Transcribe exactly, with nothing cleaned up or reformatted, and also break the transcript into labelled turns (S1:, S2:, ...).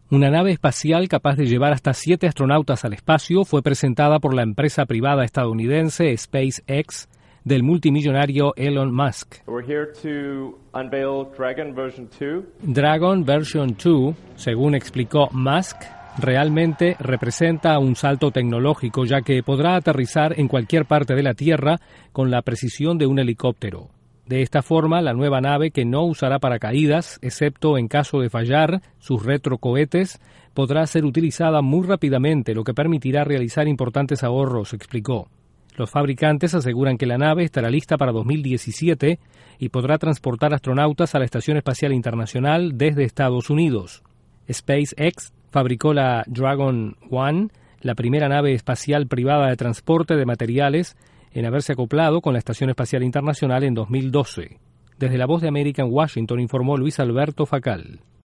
S1: Una nave espacial capaz de llevar hasta siete astronautas al espacio fue presentada por la empresa privada estadounidense SpaceX del multimillonario Elon Musk.
S2: We're here to unveil Dragon version two.
S1: Dragon version dos, según explicó Musk, realmente representa un salto tecnológico, ya que podrá aterrizar en cualquier parte de la Tierra con la precisión de un helicóptero. De esta forma, la nueva nave, que no usará paracaídas, excepto en caso de fallar sus retrocohetes, podrá ser utilizada muy rápidamente, lo que permitirá realizar importantes ahorros, explicó. Los fabricantes aseguran que la nave estará lista para dos mil diecisiete y podrá transportar astronautas a la Estación Espacial Internacional desde Estados Unidos. SpaceX fabricó la Dragon uno, la primera nave espacial privada de transporte de materiales en haberse acoplado con la Estación Espacial Internacional en dos mil doce. Desde La Voz de América en Washington informó Luis Alberto Facal.